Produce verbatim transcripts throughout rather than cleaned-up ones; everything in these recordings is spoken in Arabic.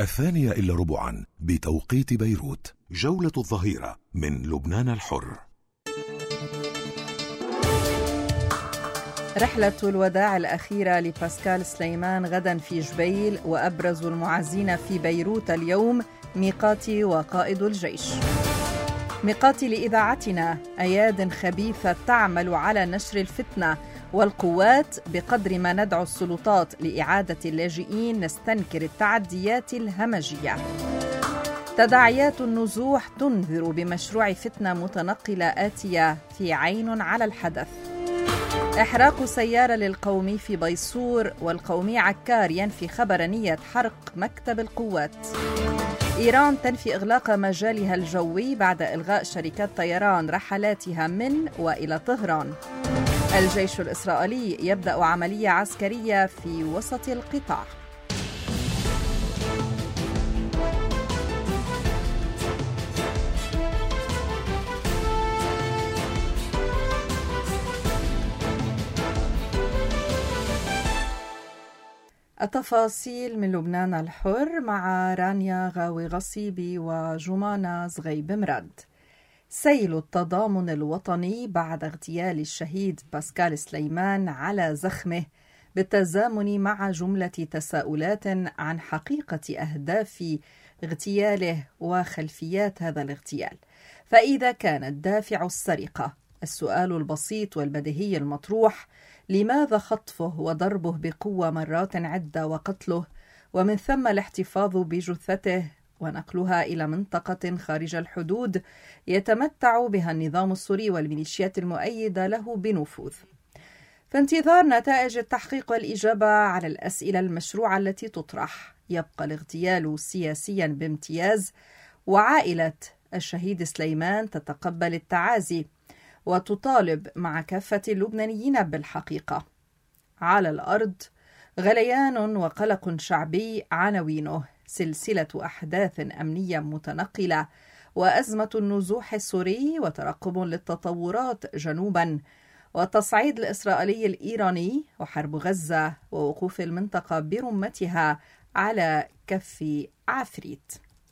الثانية إلا ربعا بتوقيت بيروت. جولة الظهيرة من لبنان الحر. رحلة الوداع الأخيرة لباسكال سليمان غدا في جبيل، وأبرز المعزين في بيروت اليوم ميقاتي وقائد الجيش. ميقاتي لإذاعتنا: أياد خبيثة تعمل على نشر الفتنة، والقوات بقدر ما ندعو السلطات لإعادة اللاجئين نستنكر التعديات الهمجية. تداعيات النزوح تنذر بمشروع فتنة متنقلة آتية في عين على الحدث. إحراق سيارة للقومي في بيصور، والقومي عكار ينفي خبر نية حرق مكتب القوات. إيران تنفي إغلاق مجالها الجوي بعد إلغاء شركات طيران رحلاتها من وإلى طهران. الجيش الإسرائيلي يبدأ عملية عسكرية في وسط القطاع. التفاصيل من لبنان الحر مع رانيا غاوي غصيبي وجمانة زغيب مراد. سيل التضامن الوطني بعد اغتيال الشهيد باسكال سليمان على زخمه، بالتزامن مع جملة تساؤلات عن حقيقة أهداف اغتياله وخلفيات هذا الاغتيال. فإذا كان دافع السرقة السؤال البسيط والبديهي المطروح: لماذا خطفه وضربه بقوة مرات عدة وقتله، ومن ثم الاحتفاظ بجثته ونقلها إلى منطقة خارج الحدود يتمتع بها النظام السوري والميليشيات المؤيدة له بنفوذ؟ فانتظار نتائج التحقيق والإجابة على الأسئلة المشروعة التي تطرح. يبقى الاغتيال سياسيا بامتياز، وعائلة الشهيد سليمان تتقبل التعازي وتطالب مع كافة اللبنانيين بالحقيقة. على الأرض غليان وقلق شعبي عناوينه: سلسلة أحداث أمنية متنقلة، وأزمة النزوح السوري، وترقب للتطورات جنوبا، والتصعيد الإسرائيلي الإيراني، وحرب غزة، ووقوف المنطقة برمتها على كف عفريت.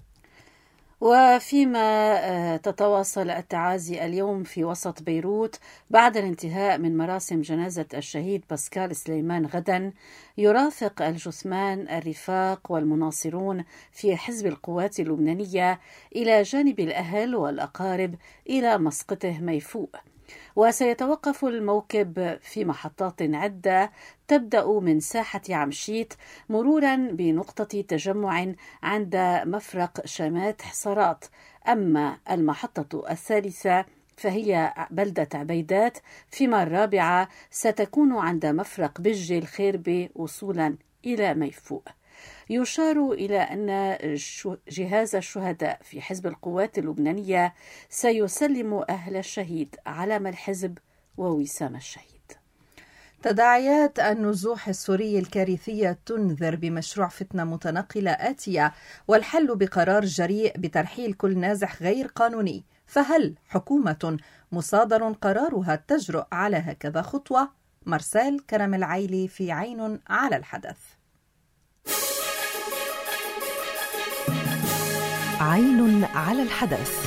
وفيما تتواصل التعازي اليوم في وسط بيروت بعد الانتهاء من مراسم جنازة الشهيد باسكال سليمان غدا، يرافق الجثمان الرفاق والمناصرون في حزب القوات اللبنانية إلى جانب الأهل والأقارب إلى مسقطه ميفوء. وسيتوقف الموكب في محطات عدة تبدأ من ساحة عمشيت مرورا بنقطة تجمع عند مفرق شامات حصارات. أما المحطة الثالثة فهي بلدة عبيدات، فيما الرابعة ستكون عند مفرق بجي الخيربي وصولا إلى ميفوء. يشار إلى أن جهاز الشهداء في حزب القوات اللبنانية سيسلم أهل الشهيد علم الحزب ووسام الشهيد. تداعيات النزوح السوري الكارثية تنذر بمشروع فتنة متنقلة آتية، والحل بقرار جريء بترحيل كل نازح غير قانوني. فهل حكومة مصادر قرارها تجرؤ على هكذا خطوة؟ مرسال كرم العيلي في عين على الحدث. عين على الحدث.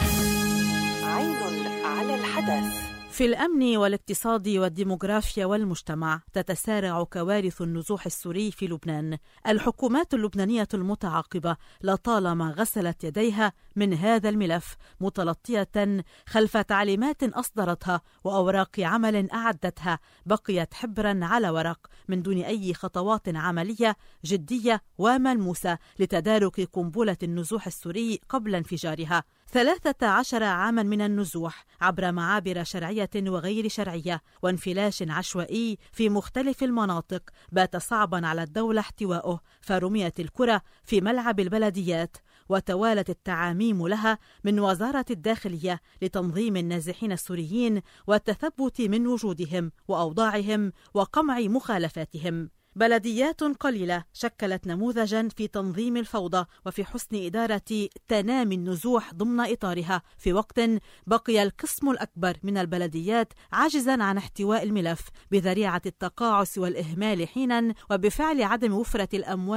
عين على الحدث. في الأمن والاقتصاد والديموغرافيا والمجتمع تتسارع كوارث النزوح السوري في لبنان. الحكومات اللبنانية المتعاقبة لطالما غسلت يديها من هذا الملف، متلطية خلف تعليمات أصدرتها وأوراق عمل أعدتها بقيت حبرا على ورق من دون أي خطوات عملية جدية وملموسة لتدارك قنبلة النزوح السوري قبل انفجارها. ثلاثة عشر عاما من النزوح عبر معابر شرعية وغير شرعية وانفلاش عشوائي في مختلف المناطق بات صعبا على الدولة احتواؤه، فرميت الكرة في ملعب البلديات وتوالت التعاميم لها من وزارة الداخلية لتنظيم النازحين السوريين والتثبت من وجودهم وأوضاعهم وقمع مخالفاتهم. بلديات قليلة شكلت نموذجا في تنظيم الفوضى وفي حسن إدارة تنامي النزوح ضمن إطارها، في وقت بقي القسم الأكبر من البلديات عاجزا عن احتواء الملف بذريعة التقاعس والإهمال حينا، وبفعل عدم وفرة الأموال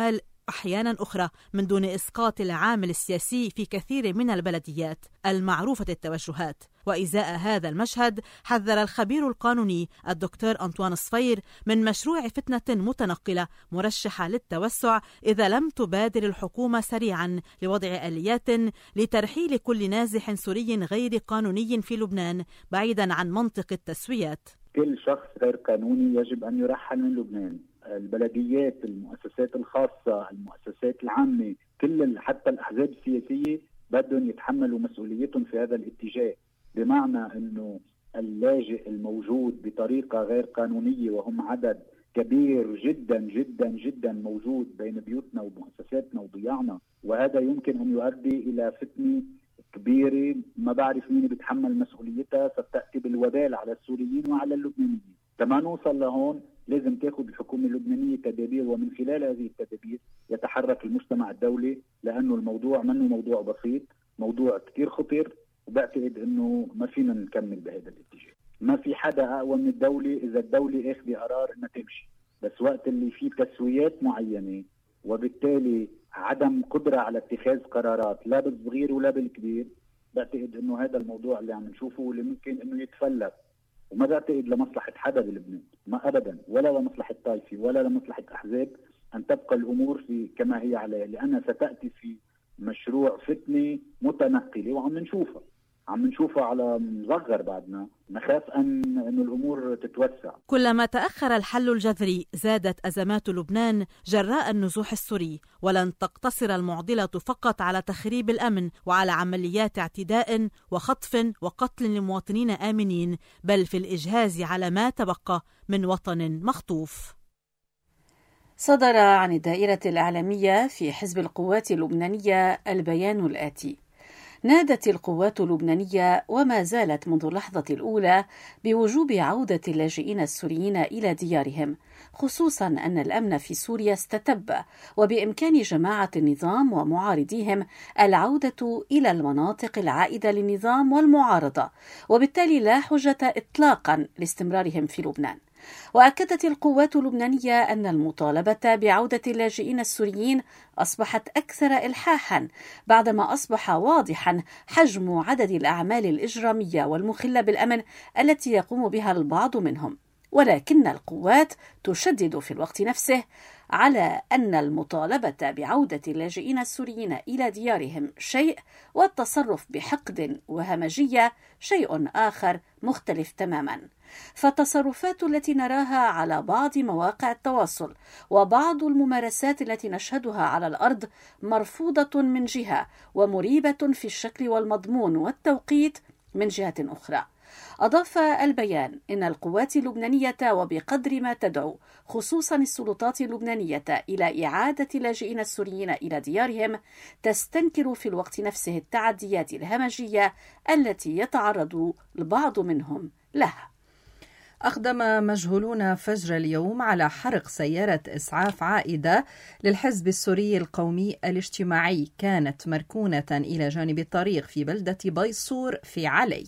أحيانا أخرى من دون إسقاط العامل السياسي في كثير من البلديات المعروفة التوجهات. وإزاء هذا المشهد حذر الخبير القانوني الدكتور أنطوان صفير من مشروع فتنة متنقلة مرشحة للتوسع إذا لم تبادر الحكومة سريعا لوضع آليات لترحيل كل نازح سوري غير قانوني في لبنان بعيدا عن منطق التسويات. كل شخص غير قانوني يجب أن يرحل من لبنان. البلديات، المؤسسات الخاصة، المؤسسات العامة، كل حتى الأحزاب السياسية بدهم يتحملوا مسؤوليتهم في هذا الاتجاه، بمعنى أنه اللاجئ الموجود بطريقة غير قانونية وهم عدد كبير جدا جدا جدا موجود بين بيوتنا ومؤسساتنا وضياعنا، وهذا يمكن أن يؤدي إلى فتنة كبيرة ما بعرف مين بيتحمل مسؤوليتها، ستأتي بالوبال على السوريين وعلى اللبنانيين. لما نوصل لهون لازم تأخذ الحكومة اللبنانية تدابير، ومن خلال هذه التدابير يتحرك المجتمع الدولي، لأنه الموضوع منه موضوع بسيط، موضوع كتير خطير، وبعتقد أنه ما فينا نكمل بهذا الاتجاه. ما في حدا أقوى من الدولة إذا الدولة أخذ قرار أنها تمشي، بس وقت اللي فيه تسويات معينة وبالتالي عدم قدرة على اتخاذ قرارات لا بالصغير ولا بالكبير، بعتقد أنه هذا الموضوع اللي عم نشوفه واللي ممكن أنه يتفلت، وما بعتقد لمصلحة حدا بلبنان، ما أبدا، ولا لمصلحة طائفة ولا لمصلحة أحزاب أن تبقى الأمور في كما هي عليها، لأنها ستأتي في مشروع فتنة متنقلة وعم نشوفها عم نشوفها على مصغر. بعدنا نخاف أن أن الأمور تتوسع. كلما تأخر الحل الجذري زادت أزمات لبنان جراء النزوح السوري، ولن تقتصر المعضلة فقط على تخريب الأمن وعلى عمليات اعتداء وخطف وقتل لمواطنين آمنين، بل في الإجهاز على ما تبقى من وطن مخطوف. صدر عن الدائرة الإعلامية في حزب القوات اللبنانية البيان الآتي: نادت القوات اللبنانية وما زالت منذ اللحظة الأولى بوجوب عودة اللاجئين السوريين إلى ديارهم، خصوصا أن الأمن في سوريا استتب، وبإمكان جماعة النظام ومعارضيهم العودة إلى المناطق العائدة للنظام والمعارضة، وبالتالي لا حجة إطلاقا لاستمرارهم في لبنان. وأكدت القوات اللبنانية أن المطالبة بعودة اللاجئين السوريين أصبحت أكثر إلحاحا بعدما أصبح واضحا حجم عدد الأعمال الإجرامية والمخلة بالأمن التي يقوم بها البعض منهم، ولكن القوات تشدد في الوقت نفسه على أن المطالبة بعودة اللاجئين السوريين إلى ديارهم شيء، والتصرف بحقد وهمجية شيء آخر مختلف تماما. فالتصرفات التي نراها على بعض مواقع التواصل وبعض الممارسات التي نشهدها على الأرض مرفوضة من جهة، ومريبة في الشكل والمضمون والتوقيت من جهة أخرى. أضاف البيان إن القوات اللبنانية وبقدر ما تدعو خصوصا السلطات اللبنانية إلى إعادة اللاجئين السوريين إلى ديارهم، تستنكر في الوقت نفسه التعديات الهمجية التي يتعرض البعض منهم لها. أقدم مجهولون فجر اليوم على حرق سيارة إسعاف عائدة للحزب السوري القومي الاجتماعي، كانت مركونة إلى جانب الطريق في بلدة بيصور في علي.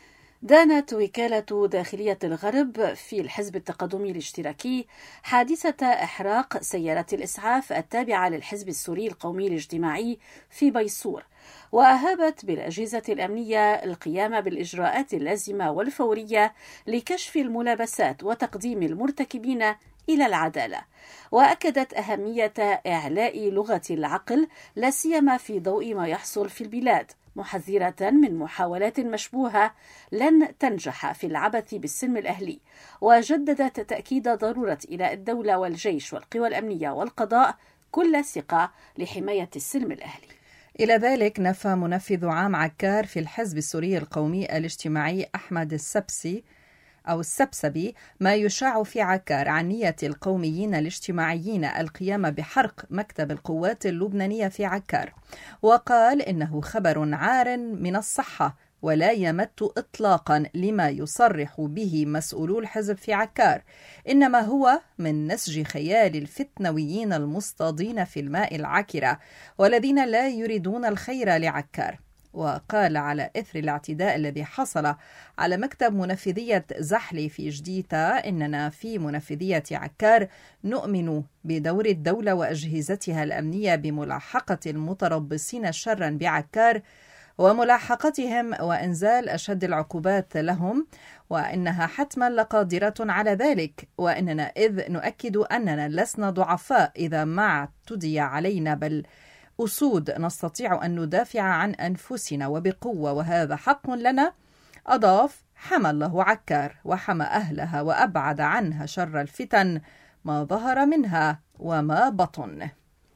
دانت وكالة داخلية الغرب في الحزب التقدمي الاشتراكي حادثة إحراق سيارة الإسعاف التابعة للحزب السوري القومي الاجتماعي في بيصور، وأهابت بالأجهزة الأمنية القيام بالإجراءات اللازمة والفورية لكشف الملابسات وتقديم المرتكبين إلى العدالة. وأكدت أهمية إعلاء لغة العقل لا سيما في ضوء ما يحصل في البلاد، محذرة من محاولات مشبوهة لن تنجح في العبث بالسلم الأهلي، وجددت تأكيد ضرورة إلى الدولة والجيش والقوى الأمنية والقضاء كل ثقة لحماية السلم الأهلي. إلى ذلك نفى منفذ عام عكار في الحزب السوري القومي الاجتماعي أحمد السبسي أو السبسبي ما يشاع في عكار عن نية القوميين الاجتماعيين القيام بحرق مكتب القوات اللبنانية في عكار، وقال إنه خبر عار من الصحة ولا يمت إطلاقا لما يصرح به مسؤولو الحزب في عكار، إنما هو من نسج خيال الفتنويين المصطادين في الماء العكرة والذين لا يريدون الخير لعكار. وقال على إثر الاعتداء الذي حصل على مكتب منفذية زحلي في جديدة إننا في منفذية عكار نؤمن بدور الدولة وأجهزتها الأمنية بملاحقة المتربصين شرا بعكار وملاحقتهم وإنزال أشد العقوبات لهم، وإنها حتما لقادرة على ذلك، وإننا إذ نؤكد أننا لسنا ضعفاء إذا ما اعتدي علينا، بل أسود نستطيع أن ندافع عن أنفسنا وبقوة، وهذا حق لنا. أضاف: حمى الله عكار وحمى أهلها وأبعد عنها شر الفتن ما ظهر منها وما بطن.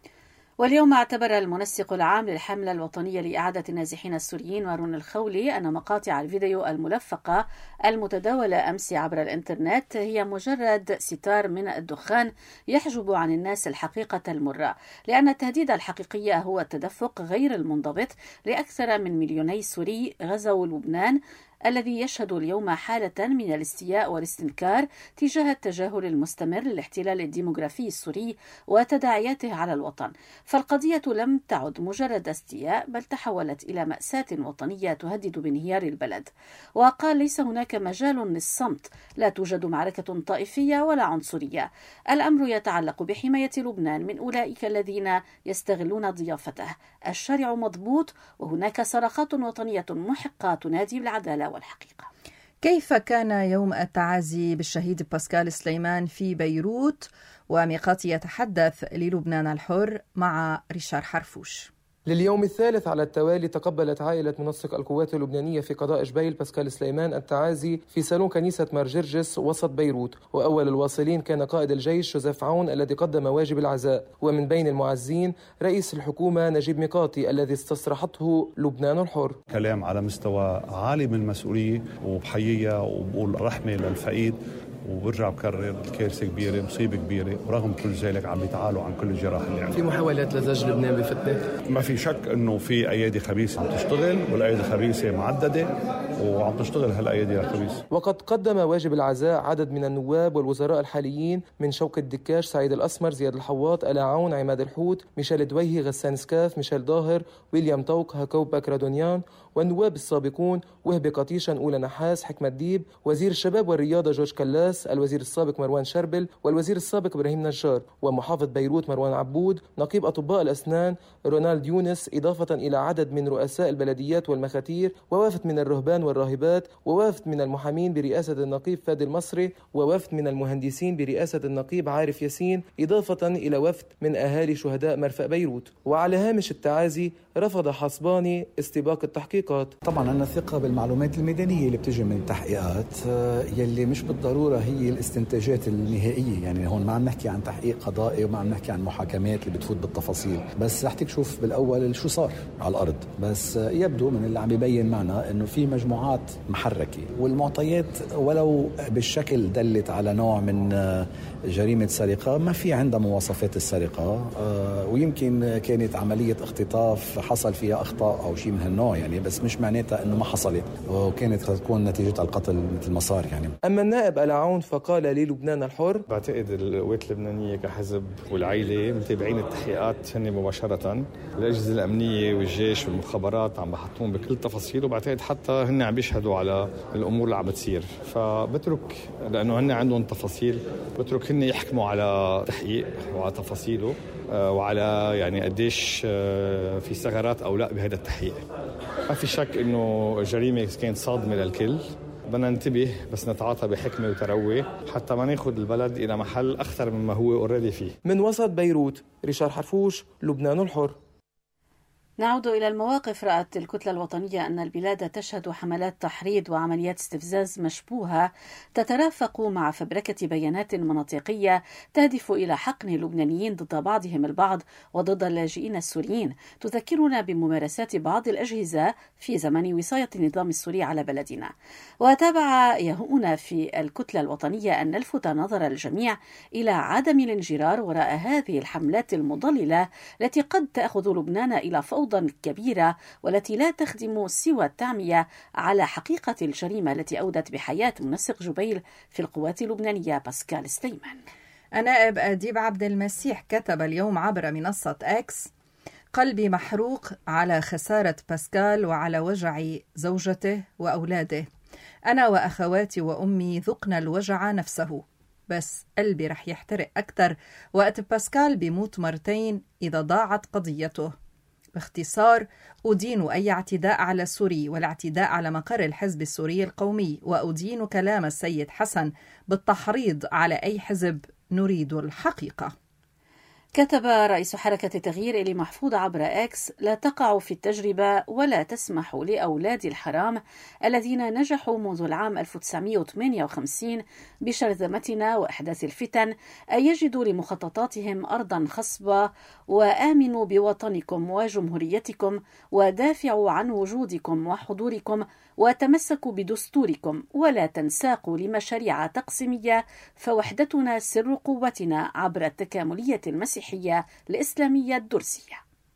واليوم اعتبر المنسق العام للحملة الوطنية لإعادة النازحين السوريين مارون الخولي أن مقاطع الفيديو الملفقة المتداولة أمس عبر الإنترنت هي مجرد ستار من الدخان يحجب عن الناس الحقيقة المرة، لأن التهديد الحقيقي هو التدفق غير المنضبط لأكثر من مليوني سوري غزوا لبنان، الذي يشهد اليوم حالة من الاستياء والاستنكار تجاه التجاهل المستمر للاحتلال الديموغرافي السوري وتداعياته على الوطن. فالقضية لم تعد مجرد استياء، بل تحولت إلى مأساة وطنية تهدد بانهيار البلد. وقال: ليس هناك مجال للصمت، لا توجد معركة طائفية ولا عنصرية، الأمر يتعلق بحماية لبنان من أولئك الذين يستغلون ضيافته. الشارع مضبوط وهناك صرخات وطنية محقة تنادي بالعدالة والحقيقة. كيف كان يوم التعازي بالشهيد باسكال سليمان في بيروت وميقات يتحدث للبنان الحر مع ريشار حرفوش؟ لليوم الثالث على التوالي تقبلت عائلة منسق القوات اللبنانية في قضاء جبيل باسكال سليمان التعازي في صالون كنيسة مار جرجس وسط بيروت، وأول الواصلين كان قائد الجيش جوزيف عون الذي قدم واجب العزاء، ومن بين المعزين رئيس الحكومة نجيب ميقاتي الذي استصرحته لبنان الحر. كلام على مستوى عالي من المسؤولية، وبحييها وبقول رحمة للفقيد، وبرجع بكرر الكارثة كبيرة، مصيبة كبيرة، ورغم كل ذلك عم يتعالوا عن كل الجراح اللي عندهم. في محاولات لزج لبنان بفتنة؟ ما في شك انه في ايادي خبيثة عم تشتغل، والايادي خبيثة معددة وعم تشتغل هالايادي الخبيثة. وقد قدم واجب العزاء عدد من النواب والوزراء الحاليين من شوكة دكاش، سعيد الأسمر، زياد الحواط، آلا عون، عماد الحوت، ميشيل دويهي، غسان سكاف، ميشيل ظاهر، ويليام طوق، هاكوب باكرادونيان، والنواب السابقون وهبي قطيشن، أولى نحاس، حكمة ديب، وزير الشباب والرياضة جورج كلاس، الوزير السابق مروان شربل، والوزير السابق إبراهيم نجار، ومحافظ بيروت مروان عبود، نقيب أطباء الأسنان رونالد يونس، إضافة إلى عدد من رؤساء البلديات والمخاتير، ووافد من الرهبان والراهبات، ووافد من المحامين برئاسة النقيب فادي المصري، ووافد من المهندسين برئاسة النقيب عارف ياسين، إضافة إلى وفد من أهالي شهداء مرفأ بيروت. وعلى هامش التعازي رفض حصباني استباق التحقيقات. طبعا أنا ثقة بالمعلومات الميدانية اللي بتجي من التحقيقات يلي مش بالضرورة هي الاستنتاجات النهائية، يعني هون ما عم نحكي عن تحقيق قضائي وما عم نحكي عن محاكمات اللي بتفوت بالتفاصيل، بس رح تكشف بالأول شو صار على الأرض. بس يبدو من اللي عم يبين معنا إنه في مجموعات محركة، والمعطيات ولو بالشكل دلت على نوع من جريمة سرقة ما في عندها مواصفات السرقة، ويمكن كانت عملية اختطاف حصل فيها أخطاء أو شيء من هالنوع يعني، بس مش معناتها إنه ما حصلت وكانت تكون نتيجة القتل مثل ما صار يعني. أما النائب آلا عون فقال للبنان الحر: بعتقد القوات اللبنانية كحزب والعائلة متابعين التحقيقات هن مباشرة، الأجهزة الأمنية والجيش والمخابرات عم بحطون بكل تفاصيل، وبعتقد حتى هن عم بيشهدوا على الأمور اللي عم بتصير، فبترك لأنه هن عندهم تفاصيل بترك هن يحكموا على تحقيق وعلى تفاصيله وعلى يعني قديش في ثغرات أو لا بهذا التحقيق. ما في شك إنه جريمة كانت صادمة للكل، بدنا ننتبه بس نتعاطى بحكمة وتروي حتى ما ناخذ البلد إلى محل أخطر مما هو أوريدي فيه. من وسط بيروت ريشار حرفوش، لبنان الحر. نعود إلى المواقف. رأت الكتلة الوطنية أن البلاد تشهد حملات تحريض وعمليات استفزاز مشبوهة تترافق مع فبركة بيانات مناطقية تهدف إلى حقن اللبنانيين ضد بعضهم البعض وضد اللاجئين السوريين، تذكرنا بممارسات بعض الأجهزة في زمن وصاية النظام السوري على بلدنا. وتابع يهمنا في الكتلة الوطنية أن نلفت نظر الجميع إلى عدم الانجرار وراء هذه الحملات المضللة التي قد تأخذ لبنان إلى فوضى كبيرة والتي لا تخدم سوى التعمية على حقيقة الجريمة التي أودت بحياة منسق جبيل في القوات اللبنانية باسكال سليمان. النائب أديب عبد المسيح كتب اليوم عبر منصة إكس: قلبي محروق على خسارة باسكال وعلى وجع زوجته وأولاده. أنا وأخواتي وأمي ذقنا الوجع نفسه، بس قلبي رح يحترق أكتر وقت باسكال بيموت مرتين إذا ضاعت قضيته. باختصار، أدين أي اعتداء على السوري والاعتداء على مقر الحزب السوري القومي، وأدين كلام السيد حسن بالتحريض على أي حزب. نريد الحقيقة. كتب رئيس حركة التغيير إلي محفوظ عبر إكس: لا تقع في التجربة ولا تسمح لأولاد الحرام الذين نجحوا منذ العام ألف وتسعمئة وثمانية وخمسين بشرذمتنا وإحداث الفتن أن يجدوا لمخططاتهم أرضا خصبة. وآمنوا بوطنكم وجمهوريتكم ودافعوا عن وجودكم وحضوركم وتمسكوا بدستوركم، ولا تنساقوا لمشاريع تقسيمية، فوحدتنا سر قوتنا عبر التكاملية المسيحية الإسلامية الدرزية.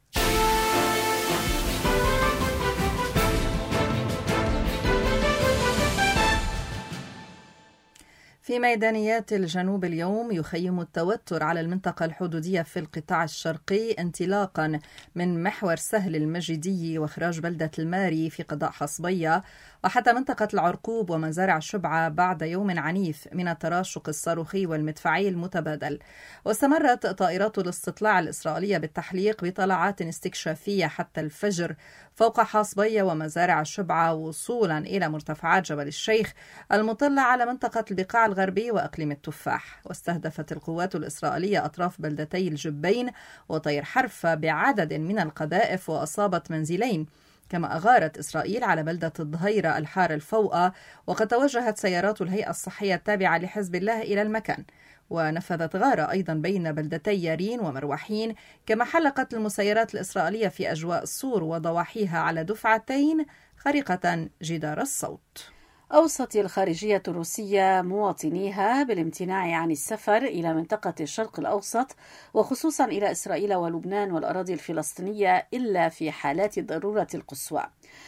في ميدانيات الجنوب اليوم يخيم التوتر على المنطقة الحدودية في القطاع الشرقي انطلاقا من محور سهل المجيدي واخراج بلدة الماري في قضاء حصبية وحتى منطقة العرقوب ومزارع شبعة بعد يوم عنيف من التراشق الصاروخي والمدفعي المتبادل. واستمرت طائرات الاستطلاع الإسرائيلية بالتحليق بطلعات استكشافية حتى الفجر فوق حصبية ومزارع شبعة وصولا إلى مرتفعات جبل الشيخ المطلة على منطقة البقاع الغربي وأقليم التفاح. واستهدفت القوات الإسرائيلية أطراف بلدتي الجبين وطير حرفة بعدد من القذائف وأصابت منزلين. كما أغارت إسرائيل على بلدة الظهيرة الحار الفوقة، وقد توجهت سيارات الهيئة الصحية التابعة لحزب الله إلى المكان. ونفذت غارة أيضا بين بلدتي يارين ومروحين. كما حلقت المسيرات الإسرائيلية في أجواء الصور وضواحيها على دفعتين خارقة جدار الصوت. أوصت الخارجية الروسية مواطنيها بالامتناع عن السفر إلى منطقة الشرق الأوسط وخصوصا إلى إسرائيل ولبنان والأراضي الفلسطينية إلا في حالات الضرورة القصوى.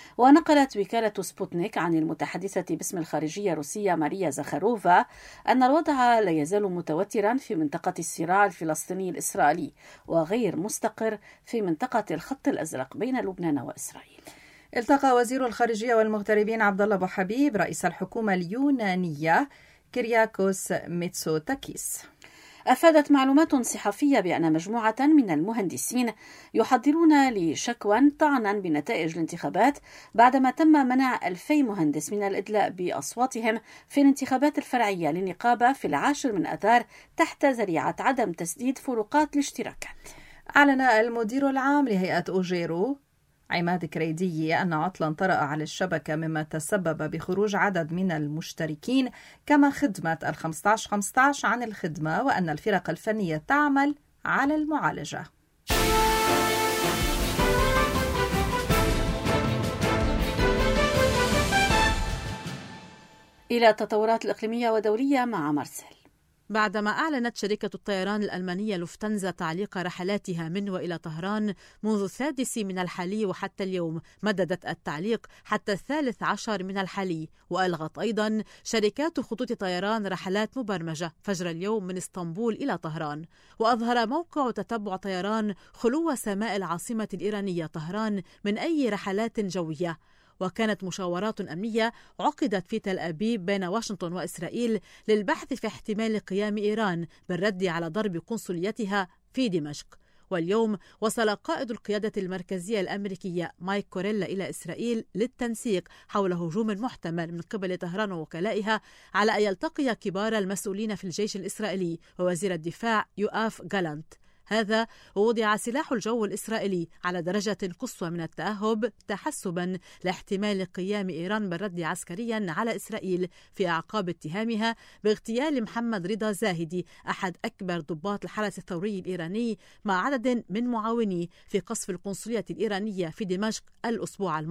ونقلت وكالة سبوتنيك عن المتحدثة باسم الخارجية الروسية ماريا زخاروفا أن الوضع لا يزال متوترا في منطقة الصراع الفلسطيني الإسرائيلي وغير مستقر في منطقة الخط الأزرق بين لبنان وإسرائيل. التقى وزير الخارجية والمغتربين عبد الله أبو حبيب رئيس الحكومة اليونانية كيرياكوس ميتسوتاكيس. أفادت معلومات صحفية بأن مجموعة من المهندسين يحضرون لشكوى طعنا بنتائج الانتخابات بعدما تم منع ألفي مهندس من الإدلاء بأصواتهم في الانتخابات الفرعية للنقابة في العاشر من أذار تحت ذريعة عدم تسديد فروقات الاشتراكات. أعلن المدير العام لهيئة أوجيرو عماد كريدي أن عطلا طرأ على الشبكة مما تسبب بخروج عدد من المشتركين، كما خدمة الخمسة عشر خمسة عشر عن الخدمة، وأن الفرق الفنية تعمل على المعالجة. إلى التطورات الإقليمية ودولية مع مارسيل. بعدما أعلنت شركة الطيران الألمانية لوفتنزا تعليق رحلاتها من وإلى طهران منذ السادس من الحلي وحتى اليوم، مددت التعليق حتى الثالث عشر من الحلي. وألغت أيضا شركات خطوط طيران رحلات مبرمجة فجر اليوم من اسطنبول إلى طهران. وأظهر موقع تتبع طيران خلو سماء العاصمة الإيرانية طهران من أي رحلات جوية. وكانت مشاورات أمنية عقدت في تل أبيب بين واشنطن وإسرائيل للبحث في احتمال قيام إيران بالرد على ضرب قنصليتها في دمشق. واليوم وصل قائد القيادة المركزية الأمريكية مايك كوريلا إلى إسرائيل للتنسيق حول هجوم محتمل من قبل طهران ووكلائها على أن يلتقي كبار المسؤولين في الجيش الإسرائيلي ووزير الدفاع يوآف جالانت. هذا ووضع سلاح الجو الإسرائيلي على درجة قصوى من التأهب تحسبا لاحتمال قيام إيران بالرد عسكريا على إسرائيل في أعقاب اتهامها باغتيال محمد رضا زاهدي أحد أكبر ضباط الحرس الثوري الإيراني مع عدد من معاونيه في قصف القنصلية الإيرانية في دمشق الأسبوع الماضي.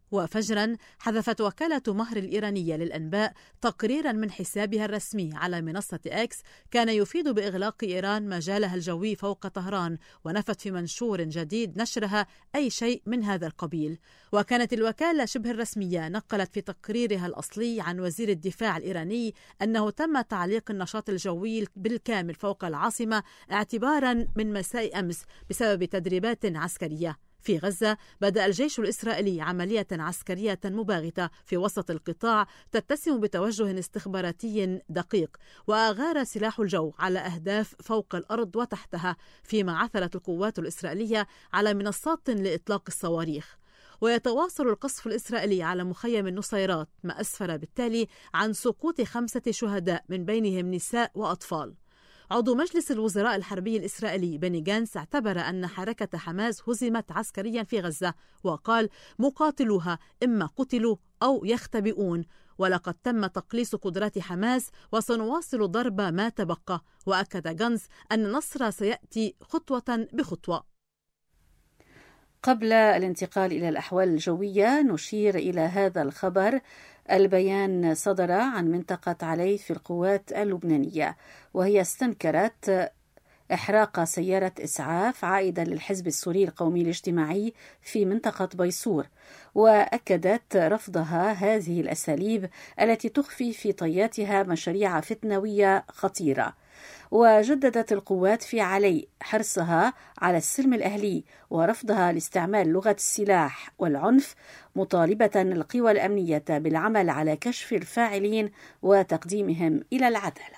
وفجرا حذفت وكالة مهر الإيرانية للأنباء تقريرا من حسابها الرسمي على منصة إكس كان يفيد بإغلاق إيران مجالها الجوي فوق طهران، ونفت في منشور جديد نشرها أي شيء من هذا القبيل. وكانت الوكالة شبه الرسمية نقلت في تقريرها الأصلي عن وزير الدفاع الإيراني أنه تم تعليق النشاط الجوي بالكامل فوق العاصمة اعتبارا من مساء أمس بسبب تدريبات عسكرية. في غزة بدأ الجيش الإسرائيلي عملية عسكرية مباغتة في وسط القطاع تتسم بتوجه استخباراتي دقيق، وأغار سلاح الجو على أهداف فوق الأرض وتحتها، فيما عثرت القوات الإسرائيلية على منصات لإطلاق الصواريخ. ويتواصل القصف الإسرائيلي على مخيم النصيرات، ما أسفر بالتالي عن سقوط خمسة شهداء من بينهم نساء وأطفال. عضو مجلس الوزراء الحربي الإسرائيلي بني جانس اعتبر أن حركة حماس هزمت عسكريا في غزة، وقال مقاتلوها إما قتلوا أو يختبئون، ولقد تم تقليص قدرات حماس وسنواصل ضرب ما تبقى. وأكد جانس أن النصر سيأتي خطوة بخطوة. قبل الانتقال إلى الأحوال الجوية نشير إلى هذا الخبر. البيان صدر عن منطقة علي في القوات اللبنانية، وهي استنكرت إحراق سيارة إسعاف عائدة للحزب السوري القومي الاجتماعي في منطقة بيصور، وأكدت رفضها هذه الأساليب التي تخفي في طياتها مشاريع فتنوية خطيرة. وجددت القوات في علي حرصها على السلم الأهلي ورفضها لاستعمال لغة السلاح والعنف، مطالبة القوى الأمنية بالعمل على كشف الفاعلين وتقديمهم إلى العدالة.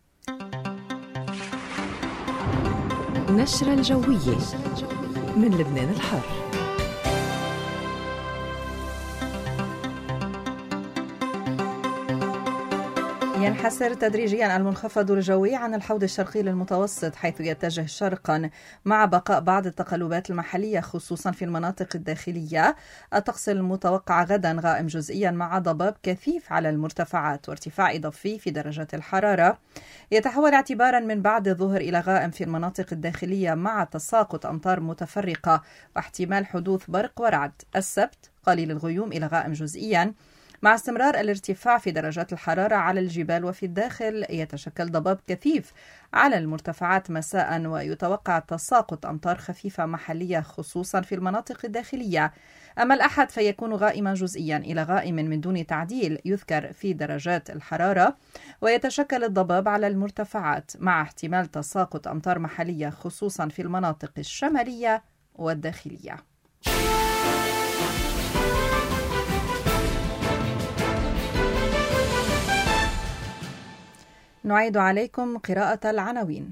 نشرة الجوية من لبنان الحر. ينحسر تدريجيا المنخفض الجوي عن الحوض الشرقي للمتوسط حيث يتجه شرقا، مع بقاء بعض التقلبات المحلية خصوصا في المناطق الداخلية. الطقس المتوقع غدا غائم جزئيا مع ضباب كثيف على المرتفعات وارتفاع إضافي في درجات الحرارة. يتحول اعتبارا من بعد الظهر إلى غائم في المناطق الداخلية مع تساقط أمطار متفرقة واحتمال حدوث برق ورعد. السبت قليل الغيوم إلى غائم جزئيا مع استمرار الارتفاع في درجات الحرارة على الجبال وفي الداخل. يتشكل ضباب كثيف على المرتفعات مساء، ويتوقع تساقط أمطار خفيفة محلية خصوصا في المناطق الداخلية. أما الأحد فيكون غائما جزئيا إلى غائم من دون تعديل يذكر في درجات الحرارة، ويتشكل الضباب على المرتفعات مع احتمال تساقط أمطار محلية خصوصا في المناطق الشمالية والداخلية. نعيد عليكم قراءة العناوين.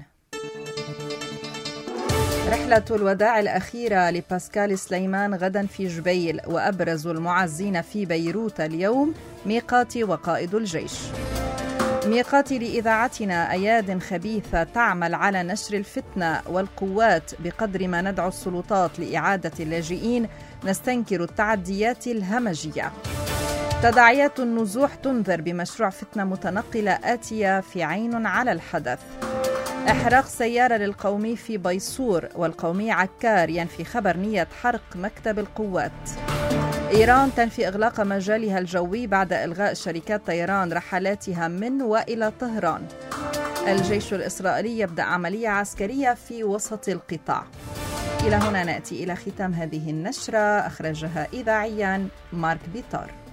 رحلة الوداع الأخيرة لباسكال سليمان غدا في جبيل، وأبرز المعزين في بيروت اليوم ميقاتي وقائد الجيش. ميقاتي لإذاعتنا أياد خبيثة تعمل على نشر الفتنة والقوات، بقدر ما ندعو السلطات لإعادة اللاجئين نستنكر التعديات الهمجية. تداعيات النزوح تنذر بمشروع فتنة متنقلة آتية في عين على الحدث. إحراق سيارة للقومي في بيصور، والقومي عكار ينفي خبر نية حرق مكتب القوات. إيران تنفي إغلاق مجالها الجوي بعد إلغاء شركات طيران رحلاتها من وإلى طهران. الجيش الإسرائيلي يبدأ عملية عسكرية في وسط القطاع. إلى هنا نأتي إلى ختام هذه النشرة، أخرجها إذاعيا مارك بيتار.